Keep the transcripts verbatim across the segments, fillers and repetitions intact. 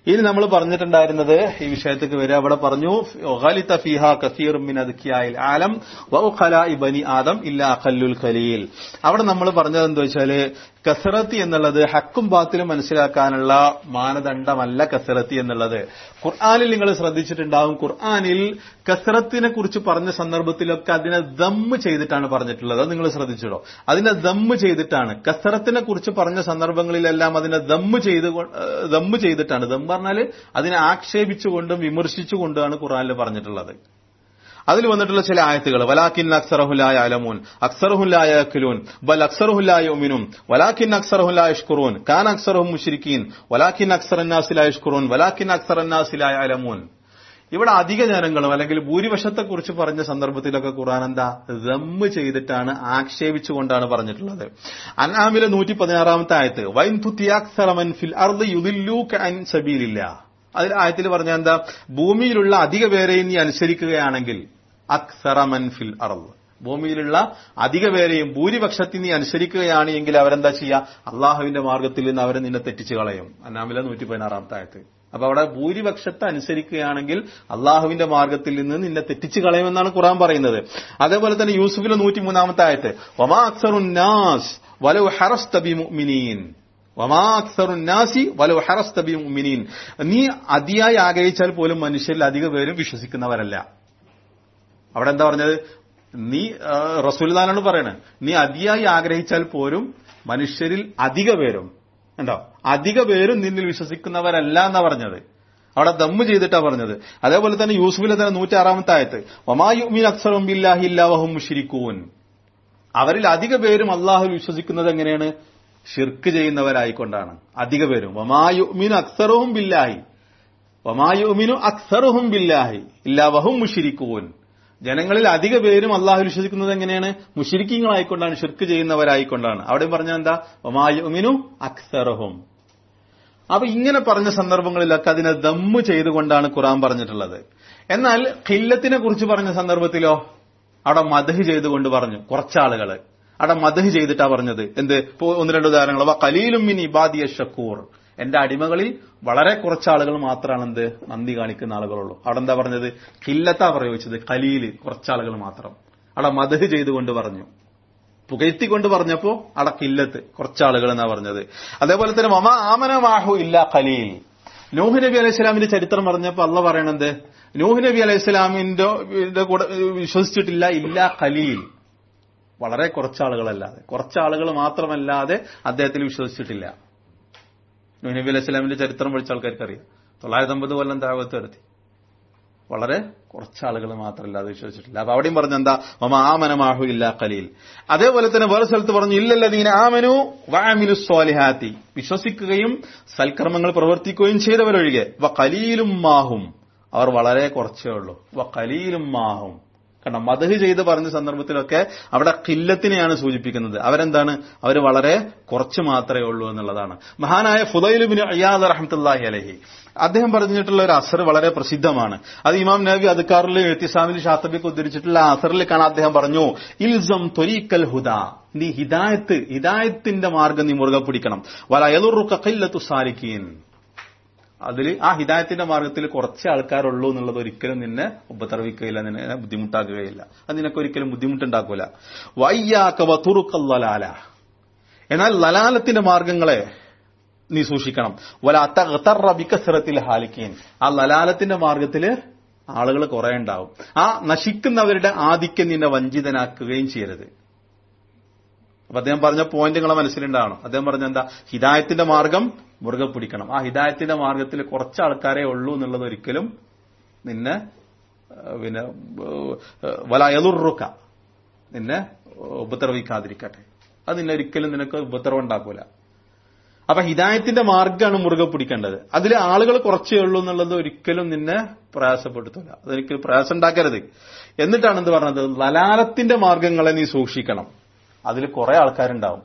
ഇനി നമ്മൾ പറഞ്ഞിട്ടുണ്ടായിരുന്നത് ഈ വിഷയത്തേക്ക് വരെ അവിടെ പറഞ്ഞു ഗലിത ഫീഹാ കസീറും മിൻ അദ്കിയായിൽ ആലം വഖലാഇ ബനി ആദം ഇല്ലാ ഖല്ലുൽ ഖലീൽ. അവിടെ നമ്മൾ പറഞ്ഞത് എന്താ വെച്ചാല് കസറത്ത് എന്നുള്ളത് ഹക്കും ബാത്തിലും മനസ്സിലാക്കാനുള്ള മാനദണ്ഡമല്ല. കസറത്ത് എന്നുള്ളത് ഖുർആനിൽ നിങ്ങൾ ശ്രദ്ധിച്ചിട്ടുണ്ടാവും. ഖുർആനിൽ കസറത്തിനെ കുറിച്ച് പറഞ്ഞ സന്ദർഭത്തിലൊക്കെ അതിനെ ദമ്മ് ചെയ്തിട്ടാണ് പറഞ്ഞിട്ടുള്ളത്. അത് നിങ്ങൾ ശ്രദ്ധിച്ചിടോ? അതിനെ ദമ്മ് ചെയ്തിട്ടാണ്. കസറത്തിനെ കുറിച്ച് പറഞ്ഞ സന്ദർഭങ്ങളിലെല്ലാം അതിനെ ദമ്മ് ചെയ്ത് ദമ്മ് ചെയ്തിട്ടാണ്. ദമ്മ് പറഞ്ഞാൽ അതിനെ ആക്ഷേപിച്ചുകൊണ്ടും വിമർശിച്ചുകൊണ്ടാണ് ഖുർആനിൽ പറഞ്ഞിട്ടുള്ളത്. അതിൽ വന്നിട്ടുള്ള ചില ആയത്തുകൾ വലാകിൻ അക്സറഹും ലാ യഅലമൂൻ അക്സറഹും ലാ യഅഖിലൂൻ ബൽ അക്സറഹും ലാ യുഅ്മിനൂൻ വലാകിൻ അക്സറഹും ലാ യഷ്കുറൂൻ കാന അക്സറഹും മുശ്രിക്കീൻ വലാകിൻ അക്സറന്നാസി ലാ യഷ്കുറൂൻ വലാകിൻ അക്സറന്നാസി ലാ യഅലമൂൻ. ഇവിടെ അധിക ജനങ്ങളും അല്ലെങ്കിൽ ഭൂരിപക്ഷത്തെക്കുറിച്ച് പറഞ്ഞ സന്ദർഭത്തിലൊക്കെ ഖുർആൻ എന്താ ദമ്മ് ചെയ്തിട്ടാണ്, ആക്ഷേപിച്ചുകൊണ്ടാണ് പറഞ്ഞിട്ടുള്ളത്. അൻആമിലെ നൂറ്റി പതിനാറാമത്തെ ആയത്ത് വൈൻ തുതി അക്സറ മൻ ഫിൽ അർദി യുദില്ലൂക അൻ സബീലില്ലാഹ്. അതിൽ ആയത്തിൽ പറഞ്ഞ എന്താ? ഭൂമിയിലുള്ള അധിക പേരെയും നീ അനുസരിക്കുകയാണെങ്കിൽ അക്സറ മൻ ഫിൽ അർദ്, ഭൂമിയിലുള്ള അധിക പേരെയും ഭൂരിപക്ഷത്തിൽ നീ അനുസരിക്കുകയാണ് എങ്കിൽ അവരെന്താ ചെയ്യുക? അള്ളാഹുവിന്റെ മാർഗത്തിൽ നിന്ന് അവരെ നിന്നെ തെറ്റിച്ചു കളയും. അന്നാമിലെ നൂറ്റി പതിനാറാമത്തെ ആയത്ത്. അപ്പൊ അവിടെ ഭൂരിപക്ഷത്തെ അനുസരിക്കുകയാണെങ്കിൽ അള്ളാഹുവിന്റെ മാർഗത്തിൽ നിന്ന് നിന്നെ തെറ്റിച്ചു കളയുമെന്നാണ് ഖുർആൻ പറയുന്നത്. അതേപോലെ തന്നെ യൂസുഫിലെ നൂറ്റി മൂന്നാമത്തെ ആയത്ത് വമാ അക്സറുന്നാസ് വലൗ ഹറസ്ത ബിമുഅ്മിനീൻ വമാ അക്സറുന്നാസി വലൗ ഹറസ്ത ബിമുഅ്മിനീൻ. നീ അതിയായി ആഗ്രഹിച്ചാൽ പോലും മനുഷ്യരിൽ അധിക പേരും വിശ്വസിക്കുന്നവരല്ല. അവിടെ എന്താ പറഞ്ഞത്? നീ റസൂലുള്ളാഹിനോട് പറയണേ, നീ അതിയായി ആഗ്രഹിച്ചാൽ പോലും മനുഷ്യരിൽ അധിക പേരും ഉണ്ടോ അധിക പേരും നിന്നിൽ വിശ്വസിക്കുന്നവരല്ല എന്നാ പറഞ്ഞത്. അവിടെ ദമ്മ് ചെയ്തിട്ടാ പറഞ്ഞത്. അതേപോലെ തന്നെ യൂസുഫിലെ തന്നെ നൂറ്റി ആറാമത്തെ ആയത്ത് വമാ യുഅ്മിനു അക്സറുഹും ബില്ലാഹി ഇല്ലാ വഹും മുശ്രികൂൻ. അവരിൽ അധിക പേരും അള്ളാഹു വിശ്വസിക്കുന്നത് എങ്ങനെയാണ്? ഷിർക്ക് ചെയ്യുന്നവരായിക്കൊണ്ടാണ് അധിക പേരും. വമാ യുഅ്മിനു അക്സറുഹും ബില്ലാഹി വമാ യുഅ്മിനു അക്സറുഹും ബില്ലാഹി ഇല്ലാ വഹും മുശ്രികൂൻ. ജനങ്ങളിൽ അധിക പേരും അള്ളാഹു വിശ്വസിക്കുന്നത് എങ്ങനെയാണ്? മുശ്രിക്കീങ്ങളായിക്കൊണ്ടാണ്, ഷിർക്ക് ചെയ്യുന്നവരായിക്കൊണ്ടാണ്. അവിടെ പറഞ്ഞ എന്താ? വമാ യുഅ്മിനു അക്സറുഹും. അപ്പൊ ഇങ്ങനെ പറഞ്ഞ സന്ദർഭങ്ങളിലൊക്കെ അതിനെ ദമ്മ് ചെയ്തുകൊണ്ടാണ് ഖുർആൻ പറഞ്ഞിട്ടുള്ളത്. എന്നാൽ ഖില്ലത്തിനെ കുറിച്ച് പറഞ്ഞ സന്ദർഭത്തിലോ അവിടെ മദ്ഹ് ചെയ്തുകൊണ്ട് പറഞ്ഞു. കുറച്ചാളുകള് അവിടെ മദ്ഹ് ചെയ്തിട്ടാ പറഞ്ഞത്. എന്ത്? ഇപ്പോ ഒന്ന് രണ്ട് ഉദാഹരണങ്ങൾ. ഖലീലും മിൻ ഇബാദിയ ശക്കൂർ, എന്റെ അടിമകളിൽ വളരെ കുറച്ചാളുകൾ മാത്രമാണ് എന്ത് നന്ദി കാണിക്കുന്ന ആളുകളുള്ളൂ. അവിടെ എന്താ പറഞ്ഞത്? ഖില്ലത്താ പ്രയോഗിച്ചത്. ഖലീല്, കുറച്ചാളുകൾ മാത്രം. അവിടെ മദ്ഹ് ചെയ്തുകൊണ്ട് പറഞ്ഞു, പുകഴ്ത്തിക്കൊണ്ട് പറഞ്ഞപ്പോ അവിടെ ഖില്ലത്ത്, കുറച്ചാളുകൾ എന്നാ പറഞ്ഞത്. അതേപോലെ തന്നെ വമാ ആമന മാഹു ഇല്ലാ ഖലീൽ. നൂഹ് നബി അലൈഹി സ്വലാമിന്റെ ചരിത്രം പറഞ്ഞപ്പോ അള്ളാഹ് പറയണത് നൂഹ് നബി അലൈഹി സ്വലാമിന്റെ കൂടെ വിശ്വസിച്ചിട്ടില്ല ഇല്ലാ ഖലീൽ, വളരെ കുറച്ചാളുകളല്ലാതെ, കുറച്ചാളുകൾ മാത്രമല്ലാതെ അദ്ദേഹത്തിൽ വിശ്വസിച്ചിട്ടില്ല. നൂഹ് നബി അലൈഹി സ്വലാമിന്റെ ചരിത്രം പഠിച്ച ആൾക്കാർക്ക് അറിയാം. തൊള്ളായിരത്തി അമ്പത് കൊല്ലം ദഅവത്ത് നടത്തി, വളരെ കുറച്ചാളുകൾ മാത്രമല്ലാതെ വിശ്വസിച്ചിട്ടില്ല. അപ്പൊ അവിടെയും പറഞ്ഞ എന്താ? വമാ ആമന മാഹു ഇല്ലാ ഖലീൽ. അതേപോലെ തന്നെ വേറെ സ്ഥലത്ത് പറഞ്ഞു ഇല്ലല്ലദീന ആമനു വഅമിലുസ് സ്വാലിഹാത്തി, വിശ്വസിക്കുകയും സൽക്കർമ്മങ്ങൾ പ്രവർത്തിക്കുകയും ചെയ്തവരൊഴികെ. വ ഖലീലും മാഹും, അവർ വളരെ കുറച്ചേ ഉള്ളൂ. വ ഖലീലും മാഹും. കാരണം മദ്ഹ് ചെയ്ത് പറഞ്ഞ സന്ദർഭത്തിലൊക്കെ അവിടെ ഖില്ലത്തിനെയാണ് സൂചിപ്പിക്കുന്നത്. അവരെന്താണ്? അവർ വളരെ കുറച്ച് മാത്രമേ ഉള്ളൂ എന്നുള്ളതാണ്. മഹാനായ ഫുദൈൽ ഇബ്നു ഇയാദ് റഹ്മത്തുള്ളാഹി അലൈഹി അദ്ദേഹം പറഞ്ഞിട്ടുള്ള ഒരു അസർ വളരെ പ്രസിദ്ധമാണ്. അത് ഇമാം നവവി അദ്കാറിൽ ഇഹ്തിസാമിൽ ഷാത്തിബിക്ക് ഉദ്ധരിച്ചിട്ടുള്ള അസറിൽ കാണാൻ അദ്ദേഹം പറഞ്ഞു ഇൽസം ത്വരീഖൽ ഹുദാ, നീ ഹിദായത്ത് ഹിദായത്തിന്റെ മാർഗം നീ മുറുകെ പിടിക്കണം. വലാ യദുറുക ഖില്ലത്തു സാലിക്കീൻ, അതിൽ ആ ഹിദായത്തിന്റെ മാർഗത്തിൽ കുറച്ച് ആൾക്കാരുള്ളൂ എന്നുള്ളത് ഒരിക്കലും നിന്നെ ഉപദ്രവിക്കുകയില്ല, നിന്നെ ബുദ്ധിമുട്ടാക്കുകയില്ല. അത് നിനക്ക് ഒരിക്കലും ബുദ്ധിമുട്ടുണ്ടാക്കൂല. വയ്യാക വതുറുക്കൽ ലലാല, എന്നാൽ ലലാലത്തിന്റെ മാർഗങ്ങളെ നീ സൂക്ഷിക്കണം. വലാ തഗ്തറ ബികസ്റത്തിൽ ഹാലിക്കീൻ, ആ ലലാലത്തിന്റെ മാർഗത്തില് ആളുകൾ കുറെ ഉണ്ടാവും. ആ നശിക്കുന്നവരുടെ ആധിക്യം നിന്നെ വഞ്ചിതനാക്കുകയും ചെയ്യരുത്. അപ്പൊ അദ്ദേഹം പറഞ്ഞ പോയിന്റ് നിങ്ങളെ മനസ്സിലുണ്ടാവണം. അദ്ദേഹം പറഞ്ഞ എന്താ? ഹിദായത്തിന്റെ മാർഗം മുറുകെ പിടിക്കണം. ആ ഹിദായത്തിന്റെ മാർഗത്തിൽ കുറച്ച് ആൾക്കാരെ ഉള്ളൂ എന്നുള്ളത് ഒരിക്കലും നിന്നെ പിന്നെ വലാ യദുറുക, നിന്നെ ഉപദ്രവിക്കാതിരിക്കട്ടെ. അത് നിന്നെ ഒരിക്കലും നിനക്ക് ഉപദ്രവം ഉണ്ടാക്കൂല. അപ്പൊ ഹിദായത്തിന്റെ മാർഗ്ഗമാണ് മുറുകെ പിടിക്കേണ്ടത്. അതിൽ ആളുകൾ കുറച്ചേ ഉള്ളൂ എന്നുള്ളത് ഒരിക്കലും നിന്നെ പ്രയാസപ്പെടുത്തൂല, അതൊരിക്കലും പ്രയാസം ഉണ്ടാക്കരുത്. എന്നിട്ടാണ് എന്ത് പറഞ്ഞത്? ലലാലത്തിന്റെ മാർഗങ്ങളെ നീ സൂക്ഷിക്കണം. അതിൽ കുറെ ആൾക്കാരുണ്ടാവും,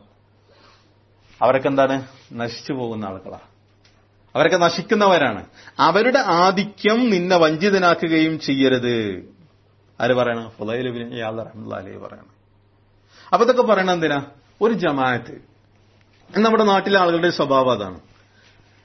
അവരൊക്കെ എന്താണ്? നശിച്ചു പോകുന്ന ആളുകളാണ്, അവരൊക്കെ നശിക്കുന്നവരാണ്. അവരുടെ ആധിക്യം നിന്നെ വഞ്ചിതനാക്കുകയും ചെയ്യരുത്. ആര് പറയണം? ഫുദൈൽ ഇബ്നു ഇയാദ് റഹ്മത്തുള്ളാഹി അലൈഹി പറയണം. അപ്പൊ ഇതൊക്കെ പറയണത് എന്തിനാ? ഒരു ജമാഅത്ത്, നമ്മുടെ നാട്ടിലെ ആളുകളുടെ സ്വഭാവം അതാണ്.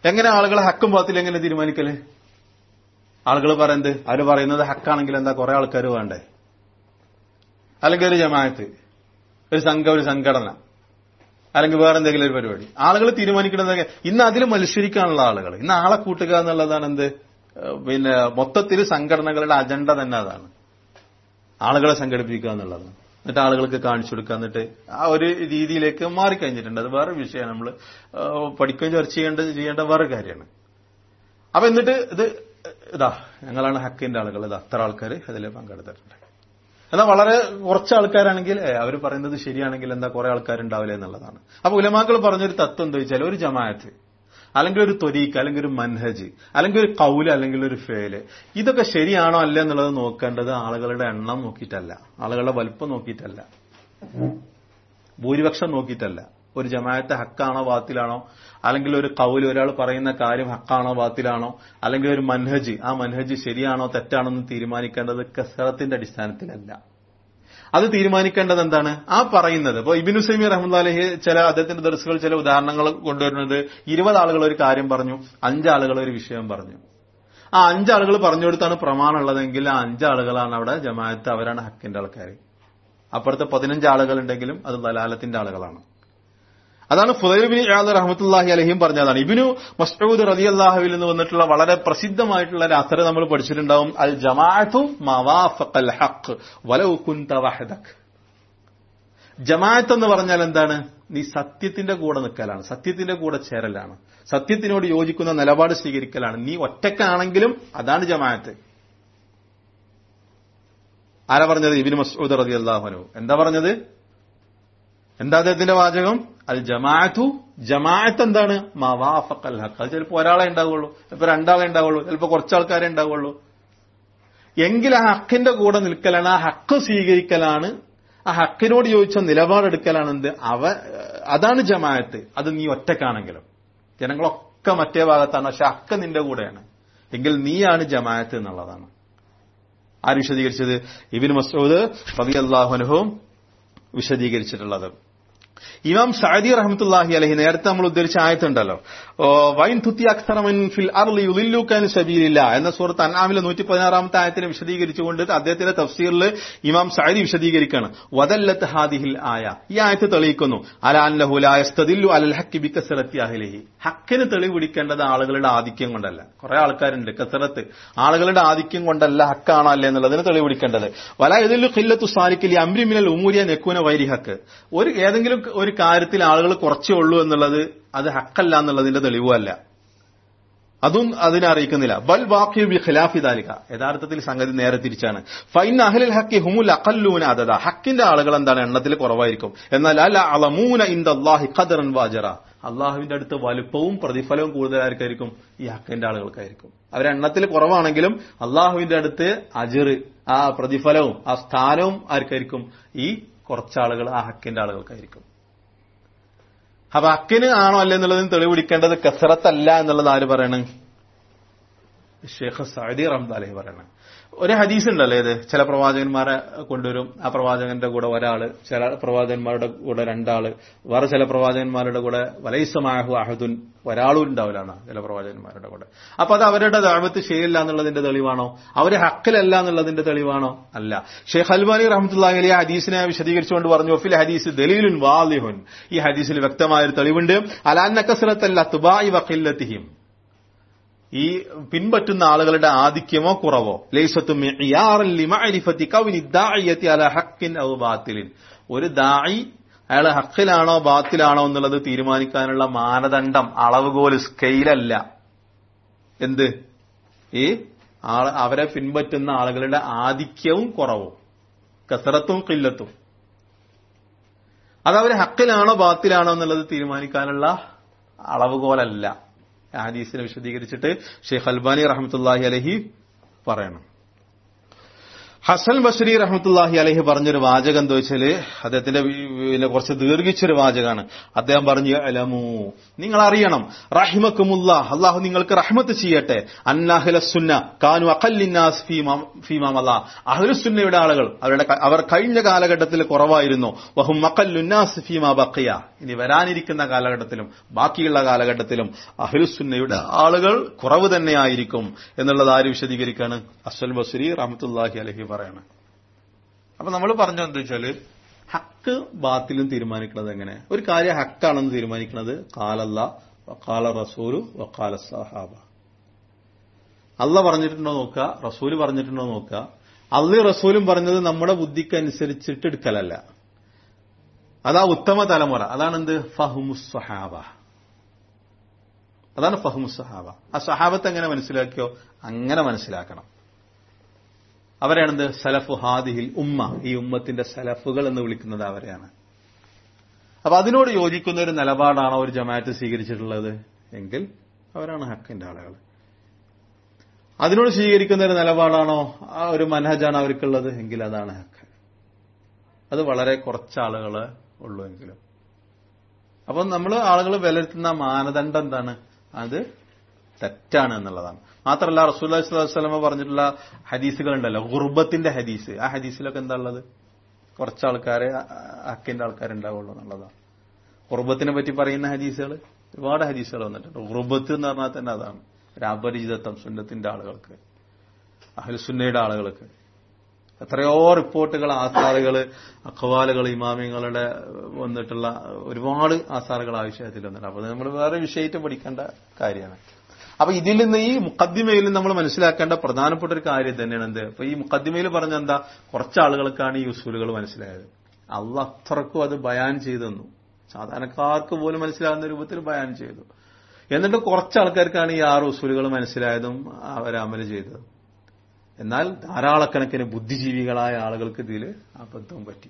എങ്ങനെ ആളുകൾ ഹക്കും ബാത്തിലും എങ്ങനെ തീരുമാനിക്കല്? ആളുകൾ പറയുന്നത് അവര് പറയുന്നത് ഹക്കാണെങ്കിൽ എന്താ കുറെ ആൾക്കാർ വേണ്ടേ? അല്ലെങ്കിൽ ഒരു ജമാഅത്ത്, ഒരു സംഘം, ഒരു സംഘടന, അല്ലെങ്കിൽ വേറെ എന്തെങ്കിലും ഒരു പരിപാടി. ആളുകൾ തീരുമാനിക്കുന്നത് ഇന്ന് അതിൽ മത്സരിക്കാനുള്ള ആളുകൾ, ഇന്ന് ആളെ കൂട്ടുക എന്നുള്ളതാണ് എന്ത്, പിന്നെ മൊത്തത്തിൽ സംഘടനകളുടെ അജണ്ട തന്നെ അതാണ്, ആളുകളെ സംഘടിപ്പിക്കുക എന്നുള്ളതാണ്. എന്നിട്ട് ആളുകൾക്ക് കാണിച്ചു കൊടുക്കുക, എന്നിട്ട് ആ ഒരു രീതിയിലേക്ക് മാറിക്കഴിഞ്ഞിട്ടുണ്ട്. അത് വേറെ വിഷയമാണ്, നമ്മൾ പഠിക്കുകയും ചർച്ച ചെയ്യേണ്ട ചെയ്യേണ്ട വേറെ കാര്യമാണ്. അപ്പൊ എന്നിട്ട് ഇത് ഇതാ ഞങ്ങളാണ് ഹക്കിന്റെ ആളുകൾ, ഇത് അത്ര ആൾക്കാർ അതിൽ പങ്കെടുത്തിട്ടുണ്ട്. എന്നാൽ വളരെ കുറച്ച് ആൾക്കാരാണെങ്കിൽ അവർ പറയുന്നത് ശരിയാണെങ്കിൽ എന്താ കുറെ ആൾക്കാരുണ്ടാവില്ല എന്നുള്ളതാണ്. അപ്പൊ ഉലമാക്കൾ പറഞ്ഞൊരു തത്വം എന്താ വെച്ചാൽ, ഒരു ജമാഅത്ത് അല്ലെങ്കിൽ ഒരു ത്വരീഖ് അല്ലെങ്കിൽ ഒരു മൻഹജ് അല്ലെങ്കിൽ ഒരു കൗല് അല്ലെങ്കിൽ ഒരു ഫേല്, ഇതൊക്കെ ശരിയാണോ അല്ല എന്നുള്ളത് നോക്കേണ്ടത് ആളുകളുടെ എണ്ണം നോക്കിയിട്ടല്ല, ആളുകളുടെ വലുപ്പം നോക്കിയിട്ടല്ല, ഭൂരിപക്ഷം നോക്കിയിട്ടല്ല. ഒരു ജമാഅത്ത് ഹക്കാണോ ബാത്തിലാണോ, അല്ലെങ്കിൽ ഒരു കൗല് ഒരാൾ പറയുന്ന കാര്യം ഹക്കാണോ ബാത്തിലാണോ, അല്ലെങ്കിൽ ഒരു മൻഹജ് ആ മൻഹജ് ശരിയാണോ തെറ്റാണോ എന്ന് തീരുമാനിക്കേണ്ടത് കസറത്തിന്റെ അടിസ്ഥാനത്തിലല്ല. അത് തീരുമാനിക്കേണ്ടത് എന്താണ്, ആ പറയുന്നത്. ഇപ്പൊ ഇബ്നു ഉസൈമീൻ റഹ്മത്തുള്ളാഹി അലൈഹി ചില അദ്ദേഹത്തിന്റെ ദർസുകൾ ചില ഉദാഹരണങ്ങൾ കൊണ്ടുവരുന്നത്, ഇരുപത് ആളുകൾ ഒരു കാര്യം പറഞ്ഞു, അഞ്ചാളുകൾ ഒരു വിഷയം പറഞ്ഞു. ആ അഞ്ചാളുകൾ പറഞ്ഞു കൊടുത്താണ് പ്രമാണം ഉള്ളതെങ്കിൽ ആ അഞ്ചാളുകളാണ് അവിടെ ജമാഅത്ത്, അവരാണ് ഹക്കിന്റെ ആൾക്കാർ. അപ്പുറത്തെ പതിനഞ്ച് ആളുകൾ ഉണ്ടെങ്കിലും അത് ദലാലത്തിന്റെ ആളുകളാണ്. അതാണ് ഫുദൈൽ ഇബ്നു ഇയാദ് റഹ്മത്തുള്ളാഹി അലൈഹിം പറഞ്ഞതാണ്. ഇബ്നു മസ്ഊദ് റളിയല്ലാഹുവിൽ നിന്ന് വന്നിട്ടുള്ള വളരെ പ്രസിദ്ധമായിട്ടുള്ള ഒരു അസർ നമ്മൾ പഠിച്ചിട്ടുണ്ടാവും, അൽ ജമാഅത്തു മവാഫഖൽ ഹഖ് വലൗ കുൻത വഹദക്. ജമാഅത്ത് എന്ന് പറഞ്ഞാൽ എന്താണ്, നീ സത്യത്തിന്റെ കൂടെ നിൽക്കലാണ്, സത്യത്തിന്റെ കൂടെ ചേരലാണ്, സത്യത്തിനോട് യോജിക്കുന്ന നിലപാട് സ്വീകരിക്കലാണ്. നീ ഒറ്റക്കാണെങ്കിലും അതാണ് ജമാഅത്ത്. ആരാ പറഞ്ഞത്? ഇബ്നു മസ്ഊദ് റളിയല്ലാഹു അൻഹു. എന്താ പറഞ്ഞത്? എന്താ അദ്ദേഹത്തിന്റെ വാചകം? അൽ ജമാഅത്തു, ജമാഅത്ത് എന്താണ്, മവാഫഖൽ ഹഖ്. അത് ചിലപ്പോൾ ഒരാളെ ഉണ്ടാവുള്ളൂ, ചിലപ്പോൾ രണ്ടാളെ ഉണ്ടാവുള്ളൂ, ചിലപ്പോൾ കുറച്ചാൾക്കാരെ ഉണ്ടാവുള്ളൂ. എങ്കിൽ ആ ഹക്കിന്റെ കൂടെ നിൽക്കലാണ്, ആ ഹക്ക് സ്വീകരിക്കലാണ്, ആ ഹക്കിനോട് യോജിച്ച നിലപാടെടുക്കലാണ് എന്ത്, അവ അതാണ് ജമാഅത്ത്. അത് നീ ഒറ്റക്കാണെങ്കിലും, ജനങ്ങളൊക്കെ മറ്റേ ഭാഗത്താണ്, പക്ഷെ ഹക്ക് നിന്റെ കൂടെയാണ്, എങ്കിൽ നീയാണ് ജമാഅത്ത് എന്നുള്ളതാണ്. ആര് വിശദീകരിച്ചത്? ഇബ്നു മസ്ഊദ് റളിയല്ലാഹു അൻഹു വിശദീകരിച്ചിട്ടുള്ളത്. ഇമാം സഅദി റഹ്മത്തുള്ളാഹി അലൈഹി നേരത്തെ നമ്മൾ ഉദ്ധരിച്ച ആയത്തുണ്ടല്ലോ, വൈൻ തുത്തി അക്സറമൻ ഫിൽ അർളി യുളില്ലുക അൻ സബീലില്ലാഹ് എന്ന സൂറത്ത് അൻആമിലെ നൂറ്റി പതിനാറാമത്തെ ആയത്തിനെ വിശദീകരിച്ചുകൊണ്ട് അദ്ദേഹത്തിന്റെ തഫ്സീറിൽ ഇമാം സഅദി വിശദീകരിക്കുകയാണ്, വദല്ലത്ത് ഹാദിഹിൽ ആയ, ഈ ആയത്ത് തെളിയിക്കുന്നു അലാ അന്നഹു ലാ യസ്തദില്ലു അലൽ ഹഖ് ബികസറത്തി അഹ്ലിഹി, ഹക്കിന് തെളിവ് പിടിക്കേണ്ടത് ആളുകളുടെ ആധിക്യം കൊണ്ടല്ല. കുറെ ആൾക്കാരുണ്ട്, കസറത്ത്, ആളുകളുടെ ആധിക്യം കൊണ്ടല്ല ഹക്കാണോ അല്ലേ എന്നുള്ളതിന് തെളിവ് പിടിക്കേണ്ടത്. വലാ യദല്ലു ഖില്ലത്തു സാലികി ലി അംരി മിനൽ ഉമൂരി അൻ യകൂന വൈരി ഹഖ്, ഒരു ഏതെങ്കിലും ഒരു കാര്യത്തിൽ ആളുകൾ കുറച്ചേ ഉള്ളൂ എന്നുള്ളത് അത് ഹക്കല്ല എന്നുള്ളതിന്റെ തെളിവല്ല, അതും അതിനെ അറിയിക്കുന്നില്ല. ബൽ വാഖിഉ ബി ഖിലാഫി ദാലിക, യഥാർത്ഥത്തിൽ സംഗതി നേരെ തിരിച്ചാണ്. ഫൈന അഹ്ലുൽ ഹഖി ഹുമുൽ അഖല്ലൂന അദദ, ഹക്കിന്റെ ആളുകൾ എന്താണ്, എണ്ണത്തിൽ കുറവായിരിക്കും. എന്നാൽ അല അലമൂന ഇൻദല്ലാഹി ഖദറൻ വഅജറ, അള്ളാഹുവിന്റെ അടുത്ത് വലുപ്പവും പ്രതിഫലവും കൂടുതലായിരിക്കും ഈ ഹക്കിന്റെ ആളുകൾക്കായിരിക്കും. അവരെണ്ണത്തിൽ കുറവാണെങ്കിലും അള്ളാഹുവിന്റെ അടുത്ത് അജർ, ആ പ്രതിഫലവും ആ സ്ഥാനവും ആർക്കായിരിക്കും? ഈ കുറച്ചാളുകൾ, ആ ഹക്കിന്റെ ആളുകൾക്കായിരിക്കും. അപ്പൊ ഹക്കിന് ആണോ അല്ല എന്നുള്ളതിന് തെളിവ് പിടിക്കേണ്ടത് കസറത്തല്ല എന്നുള്ളത് ആര് പറയണം? ഷെയ്ഖ് സഅദി റഹ്മത്തുള്ളാഹി അലൈഹി പറയണം. ഒരു ഹദീസ് ഉണ്ടല്ലോ, ഇത് ചില പ്രവാചകന്മാരെ കൊണ്ടുവരും, ആ പ്രവാചകന്റെ കൂടെ ഒരാള്, ചില പ്രവാചകന്മാരുടെ കൂടെ രണ്ടാള്, വേറെ ചില പ്രവാചകന്മാരുടെ കൂടെ വലൈസ മഅഹു അഹദുൻ, ഒരാളും ഉണ്ടാവില്ലാണ് ചില പ്രവാചകന്മാരുടെ കൂടെ. അപ്പൊ അത് അവരുടെ ദഅവത്ത് ശരിയല്ല എന്നുള്ളതിന്റെ തെളിവാണോ? അവര് ഹക്കിലല്ല എന്നുള്ളതിന്റെ തെളിവാണോ? അല്ല. ഷെയ്ഖ് അൽബാനി റഹ്മത്തുള്ളാഹി അലൈഹി ഹദീസിനെ വിശദീകരിച്ചുകൊണ്ട് പറഞ്ഞു, ഫിൽ ഹദീസ് ദലീലുൻ വാളിഹുൻ, ഈ ഹദീസിൽ വ്യക്തമായൊരു തെളിവുണ്ട്, അലാ അന്ന കസ്റത്തൽ അത്ബാഇ വഖില്ലതിഹിം, ഈ പിൻപറ്റുന്ന ആളുകളുടെ ആധിക്യമോ കുറവോ, ലൈസത്തു മിഅയാറൻ ലിമഅരിഫതി കൗനി ദാഇയതി അലാ ഹഖ്ഖിൻ ഔ ബാത്തിലിൻ, ഒരു ദാഇ അയാൾ ഹഖിലാണോ ബാത്തിലാണോ എന്നുള്ളത് തീരുമാനിക്കാനുള്ള മാനദണ്ഡം, അളവുകോല്, സ്കെയിലല്ല. എന്ത്? ഈ അവരെ പിൻപറ്റുന്ന ആളുകളുടെ ആധിക്യവും കുറവും, കസറത്തും ഖില്ലത്തും, അത് അവര് ഹക്കിലാണോ ബാത്തിലാണോ എന്നുള്ളത് തീരുമാനിക്കാനുള്ള അളവുകോലല്ല. ഹദീസിനെ വിശദീകരിച്ചിട്ട് ഷെയ്ഖ് അൽബാനി റഹ്മത്തുള്ളാഹി അലൈഹി പറയണം. ഹസൻ ബസ്രി റഹ്മത്തുള്ളാഹി അലൈഹി പറഞ്ഞൊരു വാചകം എന്താ വെച്ചാല് അദ്ദേഹത്തിന്റെ പിന്നെ കുറച്ച് ദീർഘിച്ചൊരു വാചകമാണ്. അദ്ദേഹം പറഞ്ഞു, അലമു, നിങ്ങൾ അറിയണം, റഹിമക്കുമുല്ലാഹ്, അള്ളാഹു നിങ്ങൾക്ക് റഹ്മത്ത് ചെയ്യട്ടെ, അന്നഹ്ലസുന്ന കാനു അഖല്ലിന്നാസ് ഫീമാമല്ല, അഹ്ലുസുന്നയുടെ ആളുകൾ അവരുടെ അവർ കഴിഞ്ഞ കാലഘട്ടത്തിൽ കുറവായിരുന്നു, വഹും അഖല്ലുന്നാസ് ഫീമാ ബഖിയ, ഇനി വരാനിരിക്കുന്ന കാലഘട്ടത്തിലും ബാക്കിയുള്ള കാലഘട്ടത്തിലും അഹ്ലുസുന്നയുടെ ആളുകൾ കുറവ് തന്നെയായിരിക്കും എന്നുള്ളത് ആര് വിശദീകരിക്കാണ്? ഹസൻ ബസ്രി റഹ്മത്തുള്ളാഹി അലൈഹി പറയാണ്. അപ്പൊ നമ്മൾ പറഞ്ഞു എന്താ വെച്ചാല് ഹക്ക് ബാത്തിലും തീരുമാനിക്കുന്നത് എങ്ങനെ? ഒരു കാര്യം ഹക്കാണെന്ന് തീരുമാനിക്കുന്നത് ഖാലല്ലാ വഖാല റസൂലു വഖാല സഹാബ. അള്ളാഹ് പറഞ്ഞിട്ടുണ്ടോ നോക്കുക, റസൂല് പറഞ്ഞിട്ടുണ്ടോ നോക്കുക. അള്ളാഹും റസൂലും പറഞ്ഞത് നമ്മുടെ ബുദ്ധിക്ക് അനുസരിച്ചിട്ട് എടുക്കലല്ല. അതാ ഉത്തമ തലമുറ. അതാണ് എന്ത്? ഫഹ്മുസ് സഹാബ. അതാണ് ഫഹ്മുസ് സഹാബ. ആ സഹാബത്ത് എങ്ങനെ മനസ്സിലാക്കിയോ അങ്ങനെ മനസ്സിലാക്കണം. അവരാണെന്ത്? സലഫു ഹാദിഹിൽ ഉമ്മ, ഈ ഉമ്മത്തിന്റെ സലഫുകൾ എന്ന് വിളിക്കുന്നത് അവരെയാണ്. അപ്പൊ അതിനോട് യോജിക്കുന്ന ഒരു നിലപാടാണോ ഒരു ജമാഅത്ത് സ്വീകരിച്ചിട്ടുള്ളത് എങ്കിൽ അവരാണ് ഹക്കിന്റെ ആളുകൾ. അതിനോട് സ്വീകരിക്കുന്ന ഒരു നിലപാടാണോ, ആ ഒരു മനഹജാണ് അവർക്കുള്ളത് എങ്കിൽ അതാണ് ഹക്ക്. അത് വളരെ കുറച്ച് ആളുകളെ ഉള്ളൂ എങ്കിലും. അപ്പൊ നമ്മൾ ആളുകൾ വിലയിരുത്തുന്ന മാനദണ്ഡം എന്താണ്? അത് തെറ്റാണ് എന്നുള്ളതാണ്. മാത്രമല്ല റസൂലുള്ളാഹി സ്വല്ലല്ലാഹു അലൈഹി വസല്ലം പറഞ്ഞിട്ടുള്ള ഹദീസുകൾ ഉണ്ടല്ലോ, ഗുർബത്തിന്റെ ഹദീസ്, ആ ഹദീസിലൊക്കെ എന്താ ഉള്ളത്? കുറച്ച് ആൾക്കാരെ ഹക്കിന്റെ ആൾക്കാരുണ്ടാവുള്ളൂ എന്നുള്ളതാണ്. ഗുർബത്തിനെ പറ്റി പറയുന്ന ഹദീസുകൾ ഒരുപാട് ഹദീസുകൾ വന്നിട്ടുണ്ട്. ഗുർബത്ത് എന്ന് പറഞ്ഞാൽ തന്നെ അതാണ്, ഒരു അപരിചിതത്വം സുന്നത്തിന്റെ ആളുകൾക്ക്, അഹ്ലുസുന്നയുടെ ആളുകൾക്ക്. എത്രയോ റിപ്പോർട്ടുകൾ, ആസാറുകൾ, അഖ്വാലുകൾ, ഇമാമിങ്ങളുടെ വന്നിട്ടുള്ള ഒരുപാട് ആസാറുകൾ ആ വിഷയത്തിൽ വന്നിട്ടുണ്ട്. അപ്പൊ നമ്മൾ വേറെ വിഷയത്തെ പഠിക്കേണ്ട കാര്യമാണ്. അപ്പൊ ഇതിൽ നിന്ന് ഈ മുഖദ്ദിമയിൽ നമ്മൾ മനസ്സിലാക്കേണ്ട പ്രധാനപ്പെട്ട ഒരു കാര്യം തന്നെയാണ് എന്ത്? അപ്പൊ ഈ മുഖദ്ദിമയിൽ പറഞ്ഞ എന്താ? കുറച്ച് ആളുകൾക്കാണ് ഈ ഉസൂലുകൾ മനസ്സിലായത്. അള്ളാഹ് അത്രക്കും അത് ബയാൻ ചെയ്തു തന്നു, സാധാരണക്കാർക്ക് പോലും മനസ്സിലാകുന്ന രൂപത്തിൽ ബയാൻ ചെയ്തു. എന്നിട്ട് കുറച്ച് ആൾക്കാർക്കാണ് ഈ ആറ് ഉസൂലുകൾ മനസ്സിലായതും അവർ അമൽ ചെയ്തതും. എന്നാൽ ധാരാളക്കണക്കിന് ബുദ്ധിജീവികളായ ആളുകൾക്ക് ഇതിൽ അബദ്ധവും പറ്റി.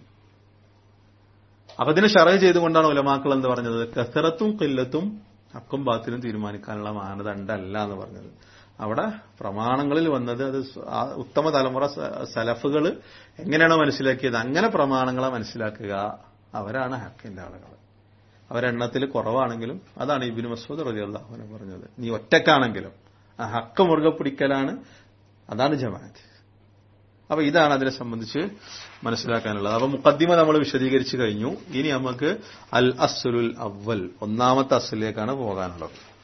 അപ്പൊ ഇതിനെ ശറഅ് ചെയ്തുകൊണ്ടാണ് ഉലമാക്കൾ എന്ന് പറഞ്ഞത് കസറത്തും ഖില്ലത്തും ഹക്കും ബാത്തിലും തീരുമാനിക്കാനുള്ള മാനദണ്ഡമല്ല എന്ന് പറഞ്ഞത്. അവിടെ പ്രമാണങ്ങളിൽ വന്നത് അത് ഉത്തമ തലമുറ സലഫുകൾ എങ്ങനെയാണോ മനസ്സിലാക്കിയത് അങ്ങനെ പ്രമാണങ്ങളെ മനസ്സിലാക്കുക, അവരാണ് ഹക്കിന്റെ ആളുകൾ. അവരെണ്ണത്തിൽ കുറവാണെങ്കിലും അതാണ് ഇബ്നു മസ്ഊദ് റളിയല്ലാഹു അൻഹു പറഞ്ഞത്. നീ ഒറ്റക്കാണെങ്കിലും ആ ഹക്ക് മുറുകെ പിടിക്കലാണ്, അതാണ് ജമാഅത്ത്. അപ്പൊ ഇതാണ് അതിനെ സംബന്ധിച്ച് മനസ്സിലാക്കാനുള്ളത്. അപ്പൊ മുഖദ്ദിമ നമ്മൾ വിശദീകരിച്ചു കഴിഞ്ഞു. ഇനി നമുക്ക് അൽ അസ്ലുൽ അവ്വൽ, ഒന്നാമത്തെ അസ്ലിലേക്കാണ് പോകാനുള്ളത്.